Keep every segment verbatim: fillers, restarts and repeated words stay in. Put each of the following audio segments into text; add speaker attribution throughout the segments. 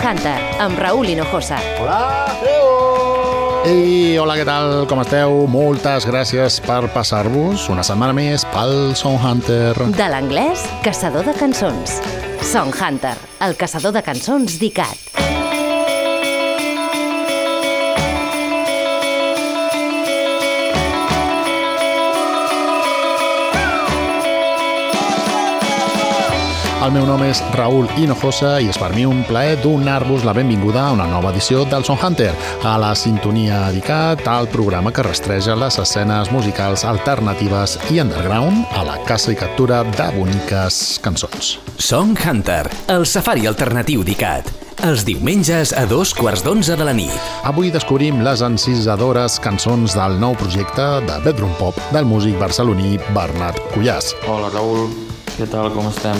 Speaker 1: Hunter, amb Raúl Hinojosa.
Speaker 2: Hola, adeu! Ei, hola, què tal? Com esteu? Moltes gràcies per passar-vos una setmana més pel Song Hunter.
Speaker 1: De l'anglès, caçador de cançons. Song Hunter, el caçador de cançons d'ICAT.
Speaker 2: El meu nom és Raúl Hinojosa i és per mi un plaer donar-vos la benvinguda a una nova edició del Song Hunter, a la sintonia dedicat al programa que rastreja les escenes musicals alternatives i underground a la caça i captura de boniques cançons.
Speaker 3: Song Hunter, el safari alternatiu d'ICAT. Els diumenges a dos quarts d'onze de la nit.
Speaker 2: Avui descobrim les encisadores cançons del nou projecte de bedroom pop del músic barceloní Bernat Cuyàs.
Speaker 4: Hola Raúl, què tal, com estem?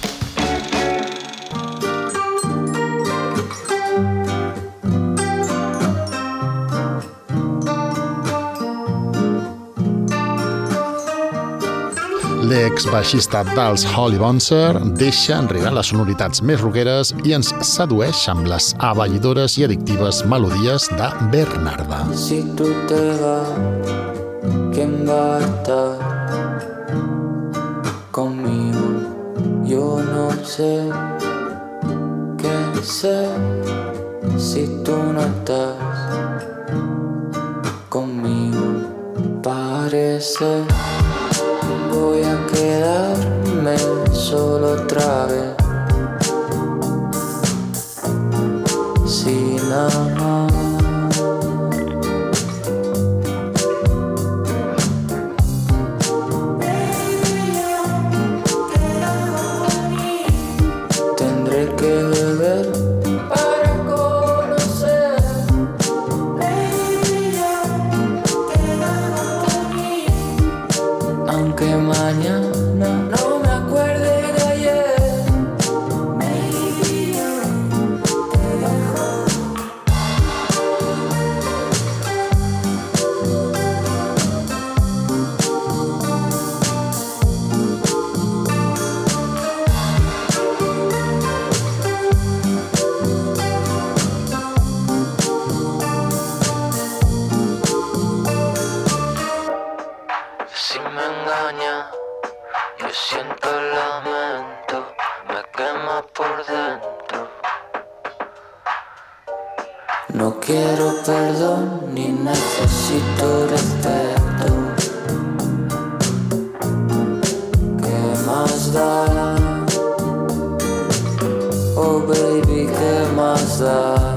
Speaker 2: L'ex-baixista dels Holly Bouncer deixa enrere les sonoritats més rockeres i ens sedueix amb les aballidores i addictives melodies de Bernarda.
Speaker 5: Si tu te vas, ¿quién va a estar conmigo? Yo no sé qué sé si tú no estás conmigo. Parece voy a quedarme solo otra vez. Sin amor. Tendré que beber para conocer. Aunque mañana no me acuerde de ayer. Maybe te dejo. Si me engaña, yo siento el lamento, me quema por dentro. No quiero perdón ni necesito respeto. ¿Qué más da? Oh baby, ¿qué más da?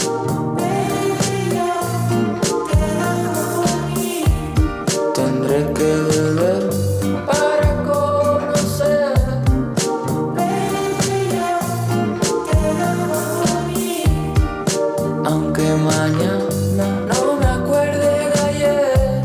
Speaker 5: Tendré que beber para conocer. Aunque mañana no me acuerde de ayer.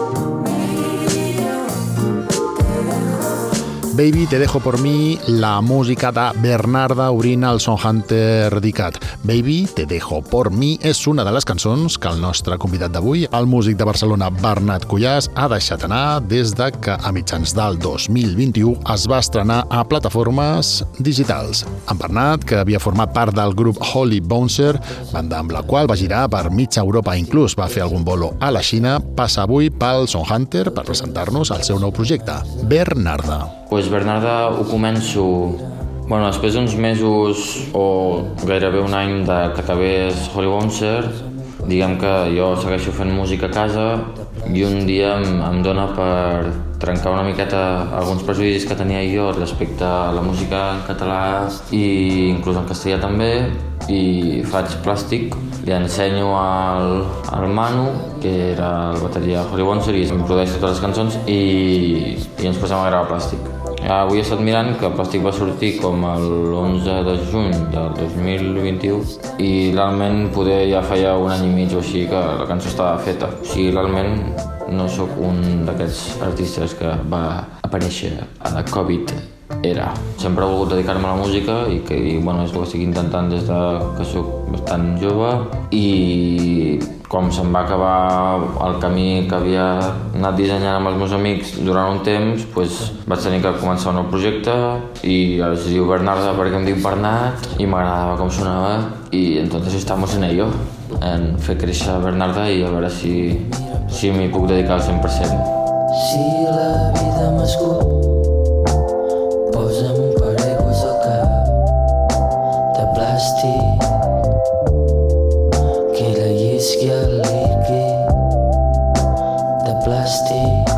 Speaker 2: Baby, te dejo por mi, la música de Bernarda obrint el Song Hunter d'ICAT. Baby, te dejo por mi és una de les cançons que el nostre convidat d'avui, el músic de Barcelona Bernat Cuyàs, ha deixat anar des de que a mitjans del dos mil vint-i-u es va estrenar a plataformes digitals. En Bernat, que havia format part del grup Holly Bouncer, banda amb la qual va girar per mitja Europa, inclús va fer algun bolo a la Xina, passa avui pel Song Hunter per presentar-nos el seu nou projecte, Bernarda.
Speaker 4: Pues Bernarda ho començo, bueno, després d'uns mesos o gairebé un any de que acabés Holly Bouncer, diguem que jo segueixo fent música a casa i un dia em, em dóna per trencar una miqueta alguns prejudicis que tenia jo respecte a la música en català i inclús en castellà també, i faig Plàstic, li ensenyo al, al Manu, que era el bateria de Holly Bouncer, i em produeix totes les cançons i, i ens posem a gravar Plàstic. Avui he estat mirant que Plàstic va sortir com l'onze de juny del dos mil vint-i-u i realment poder ja feia un any i mig o així que la cançó estava feta. O sigui, realment no sóc un d'aquests artistes que va aparèixer a la Covid era. Sempre he volgut dedicar-me a la música i, que, i bueno, és el que estic intentant des de que sóc bastant jove, i com se'm va acabar el camí que havia anat dissenyant amb els meus amics durant un temps, doncs vaig tenir que començar un nou projecte i es diu Bernarda perquè em dic Bernat i m'agradava com sonava y entonces estamos en ello, en fer créixer Bernarda i a veure si, si m'hi puc dedicar al cent per cent.
Speaker 5: Si la vida m'escup, posa'm un paraigües al cap de plàstic que la llisqui al líquid de plàstic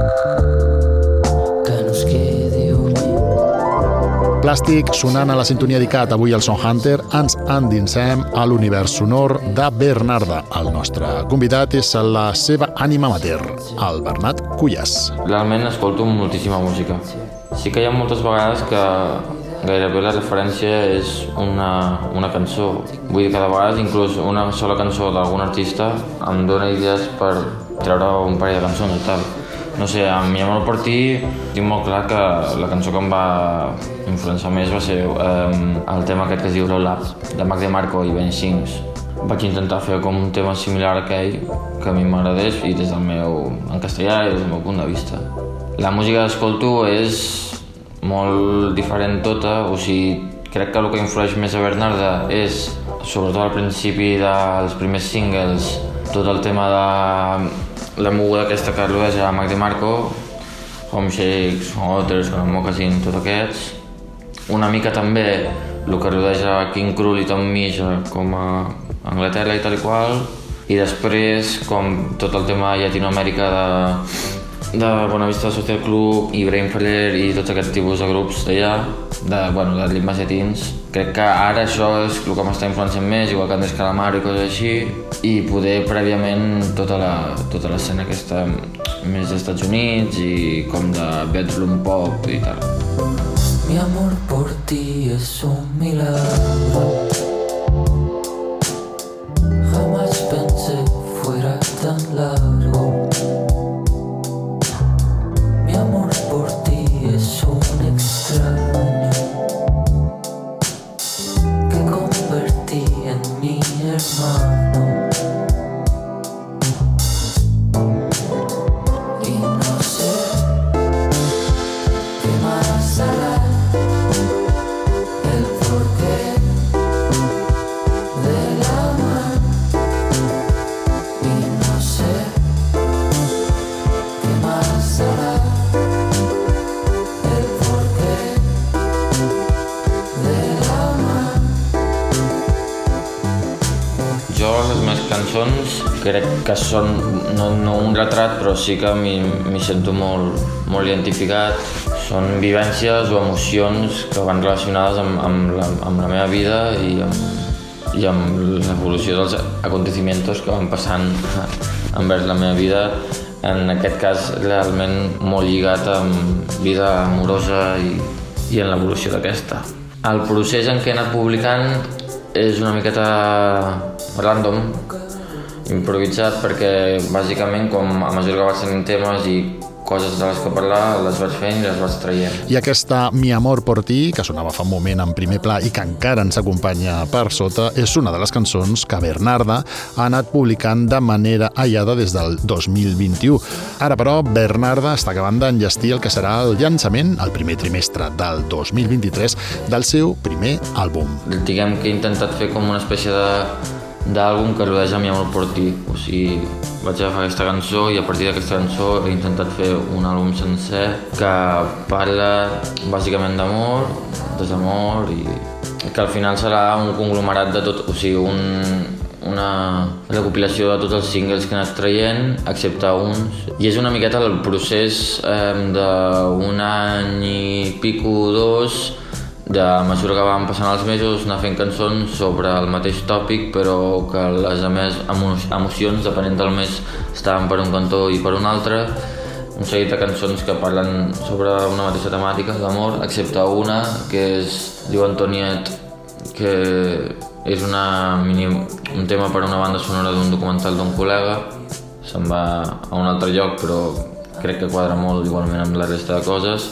Speaker 5: que no es quedi humit.
Speaker 2: Plàstic sonant a la sintonia d'ICAT. Avui al Son Hunter ens endinsem a l'univers sonor de Bernarda. El nostre convidat és la seva ànima mater, el Bernat Cuyàs.
Speaker 4: Realment escolto moltíssima música. Sí que hi ha moltes vegades que gairebé la referència és una, una cançó. Vull dir que de vegades inclús una sola cançó d'algun artista em dona idees per treure un parell de cançons i tal. No sé, a mi amor per ti tinc molt clar que la cançó que em va influenciar més va ser um, el tema aquest que es diu Roll Up, de Mac DeMarco i Ben Sings. Vaig intentar fer com un tema similar a aquell que a mi m'agradés i des del meu, en castellà i des del meu punt de vista. La música que escolto és molt diferent tota, o sigui, crec que el que influeix més a Bernarda és, sobretot al principi dels primers singles, tot el tema de la moguda aquesta que rodeja a Mac DeMarco, Home Shakes, Otters, Con Moccasin, tots aquests. Una mica també el que rodeja King Krul i Tom Misha com a Anglaterra i tal i qual. I després com tot el tema de Llatinoamèrica de, de Bonavista Social Club i Brain Feller i tots aquests tipus de grups d'allà, de, bueno, de Limp Bizkit. Crec que ara això és el que m'està influenciant més, igual que Andrés Calamaro i coses així, i poder prèviament tota la, tota l'escena aquesta més dels Estats Units i com de bedroom pop i tal.
Speaker 5: Mi amor por ti es un milagro. Jamás pensé fuera tan largo. Mi amor por ti es un extraño que convertí en mi hermano. Y no sé qué más hará. El porqué del amor. Y no sé qué más hará. El porqué del amor.
Speaker 4: Jo les meves cançons crec que són no, no un retrat, però sí que m'hi m'hi sento molt, molt identificat. Són vivències o emocions que van relacionades amb, amb, la, amb la meva vida i amb, i amb l'evolució dels acontecimientos que van passant envers la meva vida. En aquest cas, realment molt lligat amb vida amorosa i, i en l'evolució d'aquesta. El procés en què he anat publicant és una miqueta random, improvisat, perquè bàsicament com a mesura que vaig tenint temes i coses de les que parlar, les vaig fent i les vaig traient.
Speaker 2: I aquesta Mi amor por ti, que sonava fa un moment en primer pla i que encara ens acompanya per sota, és una de les cançons que Bernarda ha anat publicant de manera aïllada des del dos mil vint-i-u. Ara, però, Bernarda està acabant d'enllestir el que serà el llançament, el primer trimestre del dos mil vint-i-tres, del seu primer àlbum.
Speaker 4: Diguem que he intentat fer com una espècie de d'àlbum que rodeja Mi amor por ti. O sigui, vaig agafar aquesta cançó i a partir d'aquesta cançó he intentat fer un àlbum sencer que parla bàsicament d'amor, desamor i que al final serà un conglomerat de tot, o sigui, un, una recopilació de tots els singles que he anat traient, excepte uns. I és una miqueta el procés eh, d'un any i pico, dos, de mesura que van passant els mesos, anar fent cançons sobre el mateix tòpic, però que les meves emocions, depenent del mes, estaven per un cantó i per un altre. Un seguit de cançons que parlen sobre una mateixa temàtica, d'amor, excepte una, que es diu Antoniet, que és una mini, un tema per a una banda sonora d'un documental d'un col·lega. Se'n va a un altre lloc, però crec que quadra molt igualment amb la resta de coses.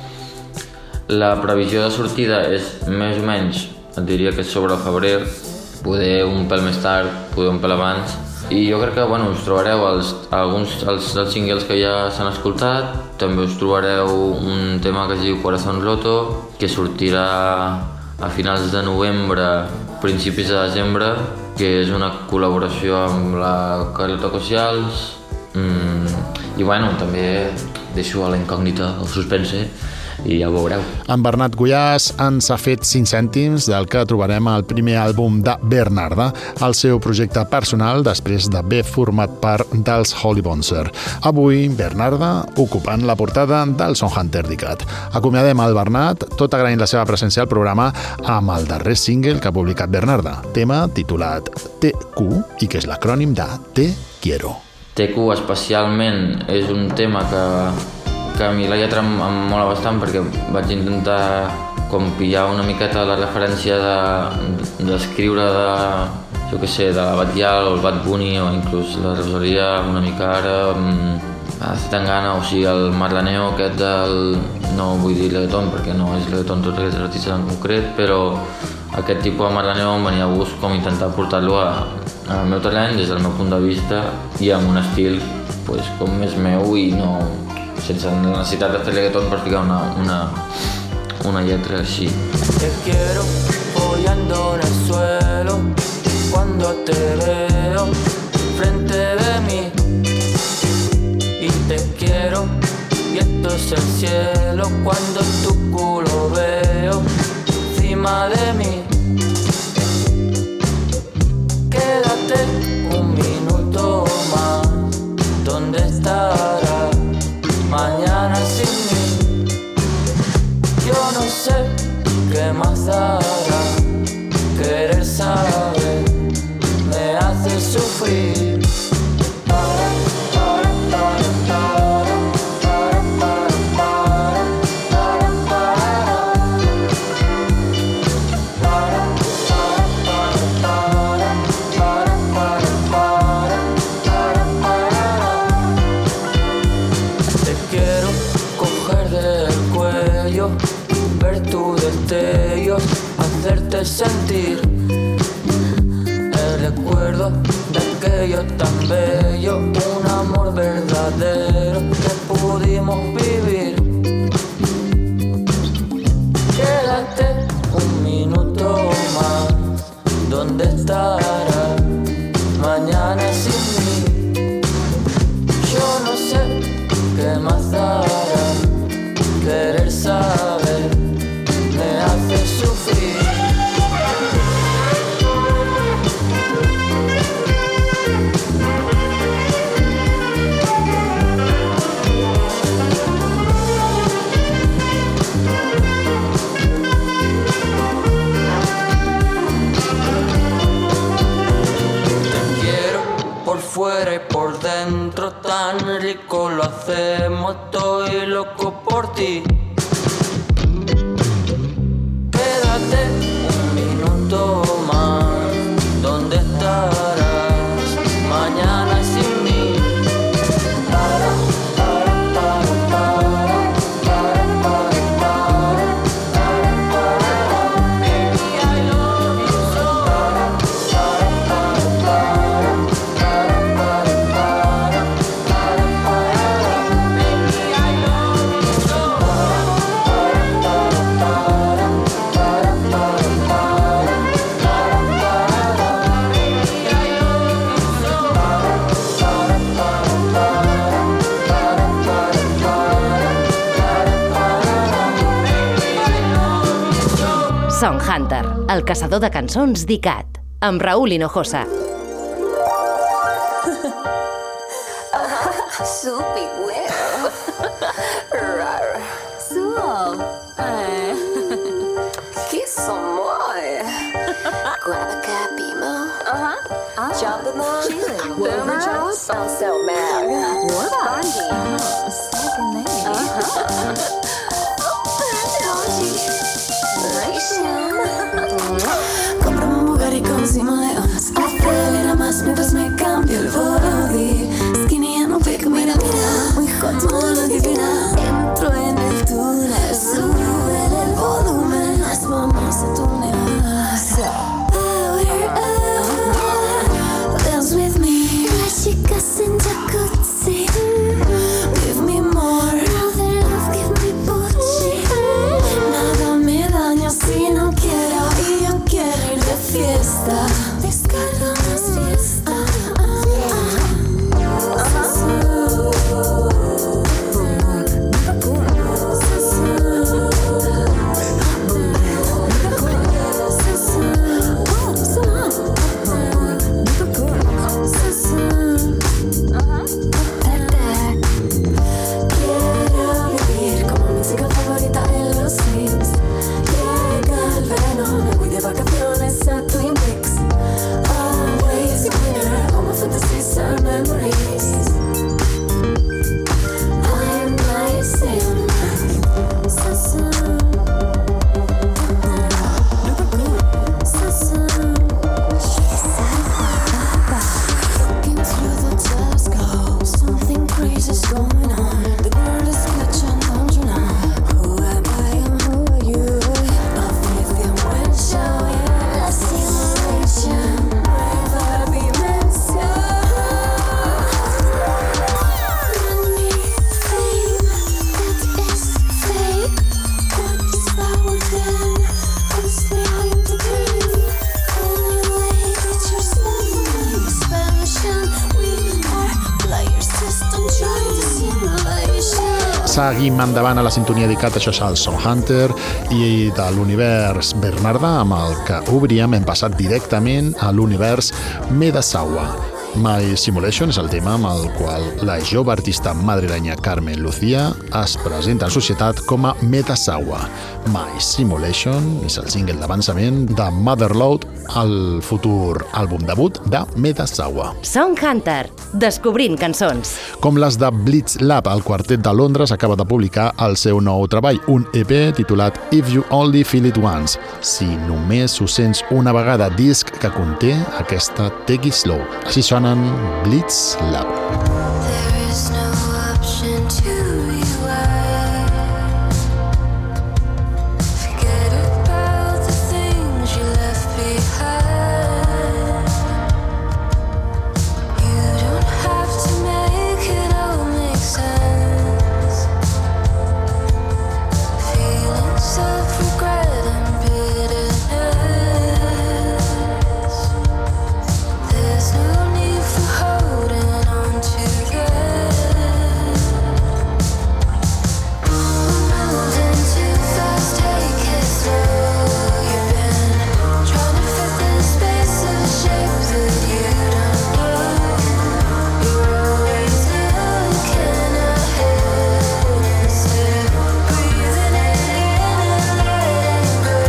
Speaker 4: La previsió de sortida és més o menys, et diria que és sobre el febrer, poder un pèl més tard, poder un pèl abans. I jo crec que bueno, us trobareu els, alguns els, dels singles que ja s'han escoltat, també us trobareu un tema que es diu Corazón Roto, que sortirà a finals de novembre, principis de desembre, que és una col·laboració amb la Carlota Cocials. Mm, I bueno, també deixo a la incògnita, el suspense, i ja ho veureu.
Speaker 2: En Bernat Guyàs ens ha fet cinc cèntims del que trobarem al primer àlbum de Bernarda, el seu projecte personal després d'haver format part dels Holy Bonser. Avui, Bernarda ocupant la portada del Songhunters d'ICAT. Acomiadem el Bernat, tot agraint la seva presència al programa amb el darrer single que ha publicat Bernarda, tema titulat T Q i que és l'acrònim de Te Quiero.
Speaker 4: T Q especialment és un tema que que a mi la lletra em, em mola bastant perquè vaig intentar com pillar una miqueta la referència d'escriure de, de, jo què sé, de la Batllal o el Bad Bunny o inclús la Rosalia una mica ara, a Zetangana, o sigui el Marlaneo aquest del, no vull dir reggaeton perquè no és reggaeton tots aquests artistes en concret, però aquest tipus de Marlaneo em venia a gust com intentar portar-lo al meu terreny des del meu punt de vista i amb un estil pues, com més meu i no sense la necessitat de fer reggaeton per ficar una, una, una lletra així.
Speaker 5: Te quiero follando en el suelo cuando te veo frente de mí y te quiero y esto es el cielo cuando tu culo veo encima de mí. Quédate un minuto más, ¿dónde estarás? Mañana sin mí, yo no sé qué más hará. Querer saber me hace sufrir. Hacerte sentir el recuerdo de aquello tan bello, un amor verdadero que pudimos vivir. Quédate un minuto más, ¿dónde estarás? Mañana sin mí, yo no sé qué más hará. Querer saber me hace sufrir. Te quiero por fuera y por dentro, tan rico lo hacemos, estoy loco por ti. Un minuto más, ¿dónde estarás? Mañana sin mí. Para, para, para, para, para, para, para, para, para. Baby, I love you so. Para, para, para, para, para, para, para, para. Baby, I love you so. Para, para,
Speaker 1: Songhunters, el caçador de cançons d'ICAT, amb Raúl Hinojosa.
Speaker 6: Supi huevo. Rar. So. Kiss some more. Grab a capimo. Uh-huh. Oh. Jump in the chilling. Boomer jumps. I'm so mad. What about Bungie? Second name. Uh-huh. Cómprame un Bugatti con Simoleons. Acelera más mientras me cambio el body. Skinny and no pick, mira, mira. Muy hot, mono divina. Entro en el túnel, sube el volumen. Las vamos a tunear. So, power up, dance with me. Las chicas en jacuzzi. Give me going on? The world is catching on you now. Who am I and who are you? Love with the wind show, yeah, a simulation. Where the beamers go. Let me think that is fake. What is power then? Who's behind the curtain? Anyway, it's your small expansion. We are players, just enjoy the simulation.
Speaker 2: Seguim endavant a la sintonia dedicat, això és el Sound Hunter, i de l'univers Bernarda, amb el que obríem, hem passat directament a l'univers Medasawa. My Simulation és el tema amb el qual la jove artista madrilenya Carmen Lucía es presenta en societat com a Medasawa. My Simulation és el single d'avançament de Motherload, el futur àlbum debut de Medasawa.
Speaker 1: Sound Hunter, descobrint cançons.
Speaker 2: Com les de Blitz Lab, el quartet de Londres acaba de publicar el seu nou treball, un E P titulat If You Only Feel It Once, si només ho sents una vegada, disc que conté aquesta Take It Slow. Així sonen Blitz Lab.
Speaker 6: There is no option to rewind. Forget about the things you left behind. You don't have to make it all make sense. Feelings of regret and bitterness. There's no need for holding on to that. Moving too fast, take it slow. You've been trying to fit the space of shape that you don't know. You're always looking ahead instead of breathing it in and letting go.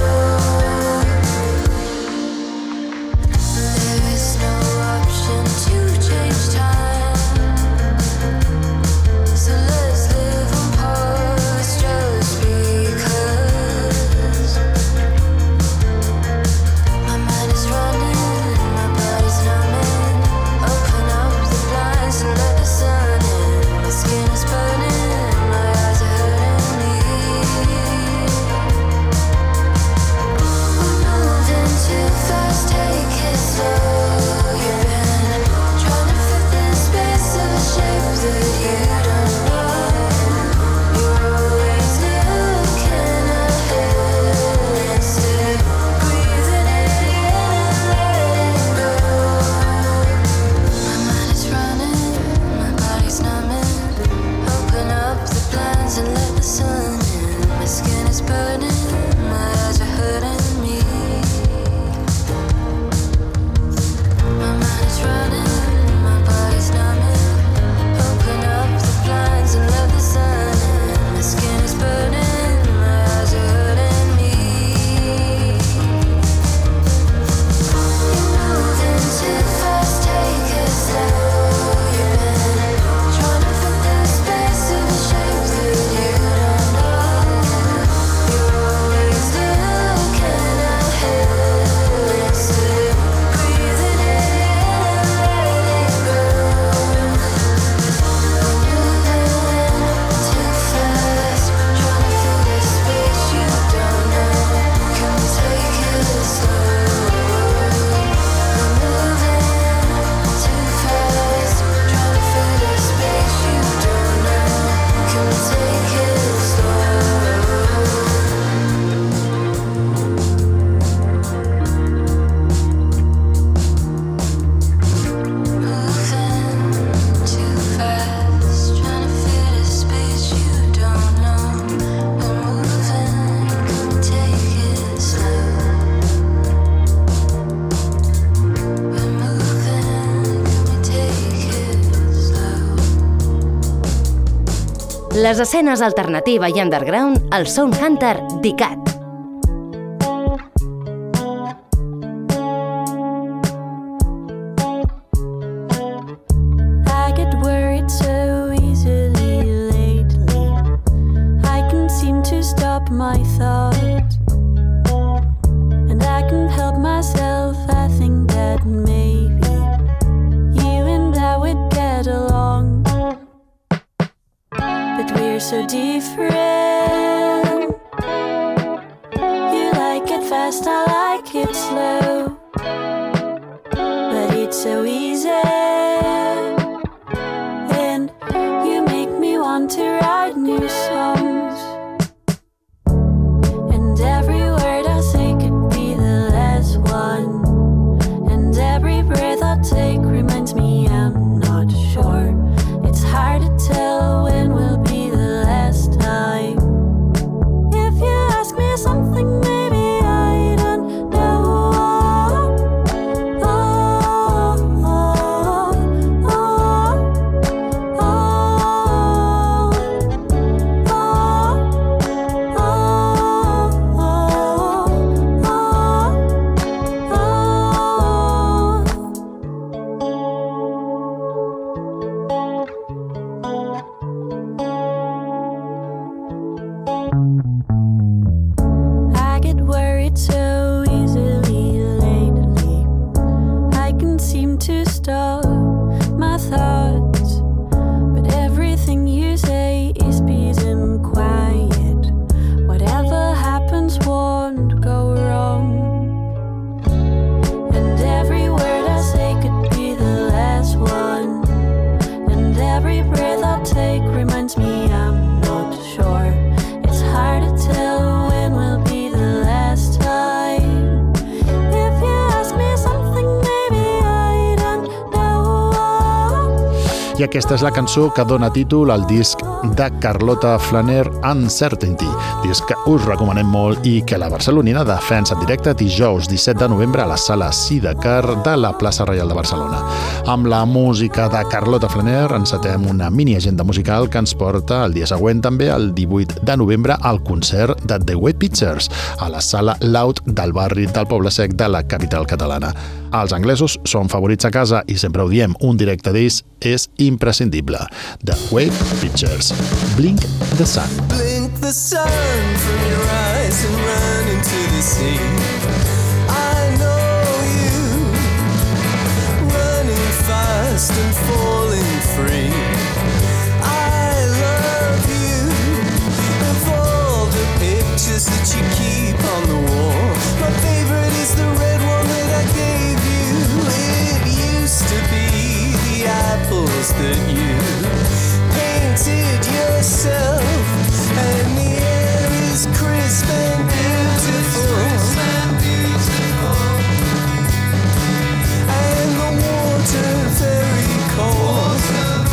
Speaker 6: There is no option to change time, so let's live on pause just because. My mind is running, my body's numbing. Open up the blinds and let the sun in. My skin is burning, my eyes are hurting me. Moving too fast, take it slow. You've been trying to fit the space of a shape that you don't know. You're always looking ahead instead of breathing it in and letting go. My mind is running, my body's numbing. Open up the blinds and let the sun in. My skin is burning, my eyes are hurting me. My mind is running, my body's numbing. Open up the blinds and let the sun in. My skin is burning, my eyes are hurting me. You're moving too fast, take it slow. You've been trying to fit the space of a shape that you don't know. You're always looking ahead instead of breathing it in and letting go. Moving too fast, trying to fill the space you don't know. Can we take it slow? Moving too fast, trying to fill the space you don't know. Can we take it slow? Moving too fast, trying to fit a space you don't know. We're moving, can we take it slow? We're moving, can we take it slow?
Speaker 1: Les escenes alternativa i underground al Sound Hunter d'ICAT.
Speaker 6: I get worried so easily lately. I can seem to stop my thoughts, and I can help myself. I think that maybe you and I would get along. but we're so different. You like it fast, I like it slow, but it's so easy. And you make me want to write new songs. And every word I say could be the last one. And every breath I take reminds me I'm not sure. It's hard to tell when will be the last time. If you ask me something, maybe I don't know. Oh, oh, oh, oh, I get worried so easily lately. I can seem to stop my thoughts, but everything you say is peace and quiet. Whatever happens won't go wrong. And every word I say could be the last one. And every breath I take reminds me I'm not sure. It's hard to tell when will be the last time. If you ask me something, maybe I don't know.
Speaker 2: I aquesta és la cançó que dona títol al disc de Carlota Flaner, Uncertainty, disc que us recomanem molt i que la barcelonina defensa en directe dijous disset de novembre a la sala Sidecar de la plaça Reial de Barcelona. Amb la música de Carlota Flaner encetem una mini agenda musical que ens porta el dia següent també, el divuit de novembre, al concert de The Wet Pictures a la sala Loud del barri del Poble Sec de la capital catalana. Els anglesos són favorits a casa i sempre ho diem, un directe d'ells és imprescindible. The Wet Pictures, Blink the Sun.
Speaker 7: Blink the sun from your eyes and run into the sea. I know you, running fast and falling free. I love you, of all the pictures that you keep on the wall. My favorite is the red one that I gave you. It used to be the apples that you painted yourself, and the air is crisp and beautiful, and the water very cold,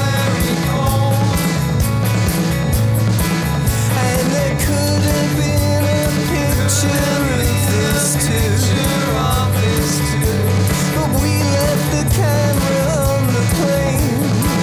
Speaker 7: and there could have been a picture of this too, but we left the camera on the plane.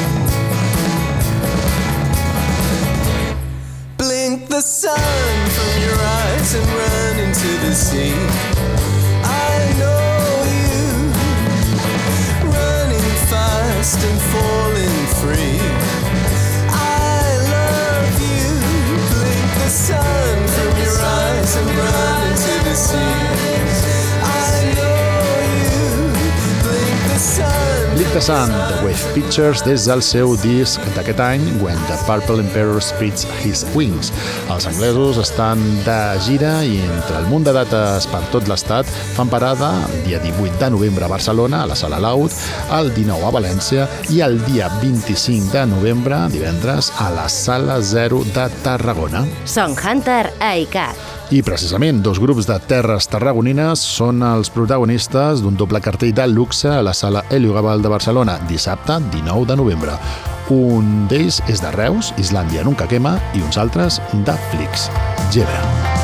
Speaker 7: Blink the sun from your eyes and run into the sea. I know you, running fast and falling free. I love you. Blink the sun from your eyes and run into the sea. I know you. Blink the sun.
Speaker 2: Blink the Sun, The Wet Pictures, des del seu disc d'aquest any, When the Purple Emperor Spreads His Wings. Els anglesos estan de gira i entre el munt de dates per tot l'estat fan parada el dia divuit de novembre a Barcelona, a la Sala Loud, el dinou a València i el dia vint-i-cinc de novembre, divendres, a la Sala Zero de Tarragona.
Speaker 1: Song Hunter a I C A T.
Speaker 2: I precisament dos grups de terres tarragonines són els protagonistes d'un doble cartell de luxe a la Sala Helio Gaval de Barcelona, dissabte dinou de novembre. Un d'ells és de Reus, Islàndia nunca quema, i uns altres de Flix, Gebre.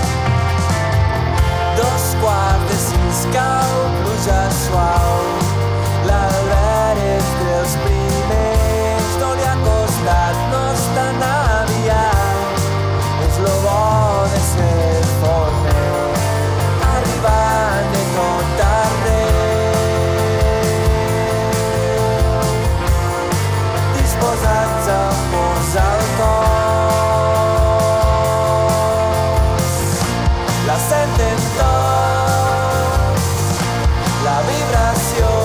Speaker 7: Dos quarts de sis cau, pluja suau. L'Albert és dels primers, no li ha costat, no és tan aviat. És lo bo de ser forner, arribant de tot arreu, disposats a posar el cos. La sentem tots, la vibració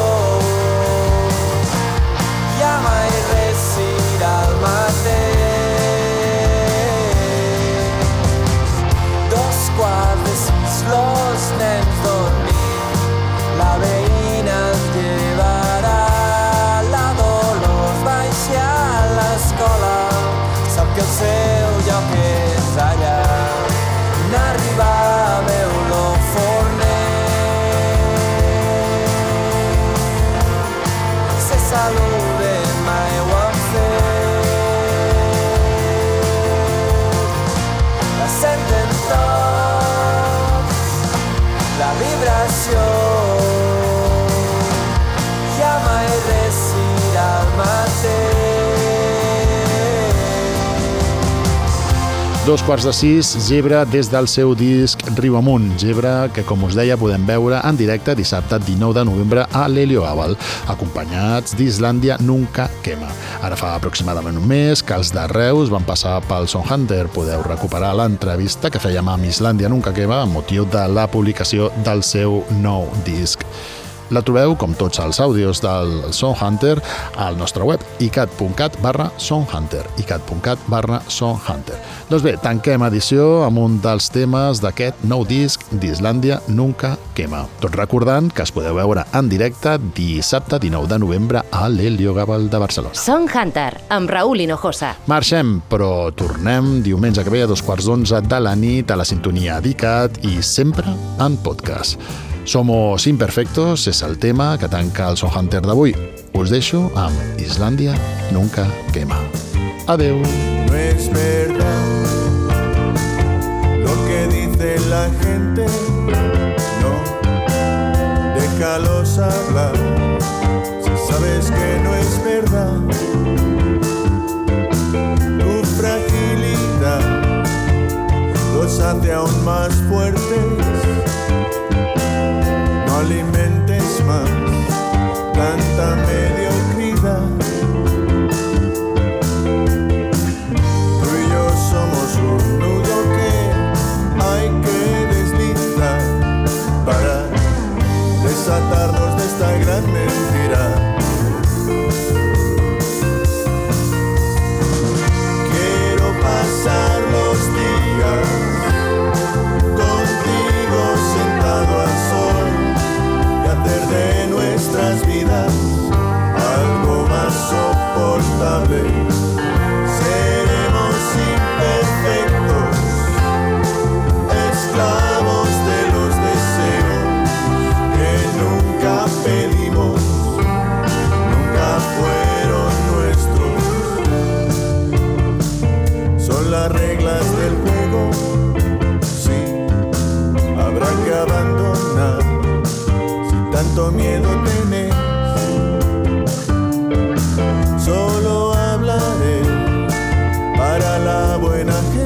Speaker 7: ja que és allà. N'arribava olor forner. Se saluden mai ho han fet. La senten tots, la vibració. Ja mai res serà el mateix.
Speaker 2: Dos quarts de sis, Gebre des del seu disc Riu Amunt. Gebre que, com us deia, podem veure en directe dissabte dinou de novembre a l'Heliogàbal, acompanyats d'Islàndia Nunca Quema. Ara fa aproximadament un mes que els de Reus van passar pel Son Hunter. Podeu recuperar l'entrevista que fèiem amb Islàndia Nunca Quema amb motiu de la publicació del seu nou disc. La trobeu, com tots els àudios del Son Hunter, al nostre web icat.cat barra sonhunter, icat.cat barra sonhunter. Doncs bé, tanquem edició amb un dels temes d'aquest nou disc d'Islàndia Nunca Quema. Tot recordant que es podeu veure en directe dissabte dinou de novembre a l'Heliogàbal de Barcelona.
Speaker 1: Son Hunter, amb Raúl Hinojosa.
Speaker 2: Marxem, però tornem diumenge que ve a dos quarts d'onze de la nit a la sintonia d'ICAT i sempre en podcast. Somos imperfectos és el tema que tanca el Son Hunter d'avui. Us deixo amb Islàndia Nunca Quema. Adeu.
Speaker 8: No es verdad lo que dice la gente, no, déjalos hablar, si sabes que no es verdad. Tu fragilidad los hace aún más fuertes. No alimentes más tanta mediocridad. Tú y yo somos un nudo que hay que deslizar para desatarnos de esta gran mentira. Quiero pasar los días contigo sentado al sol y hacer de nuestras vidas algo más soportable. Seremos imperfectos, esclavos de los deseos que nunca pedimos, nunca fueron nuestros. Son las reglas del juego, sí, habrá que abandonar. Tanto miedo tenés, solo hablaré para la buena gente.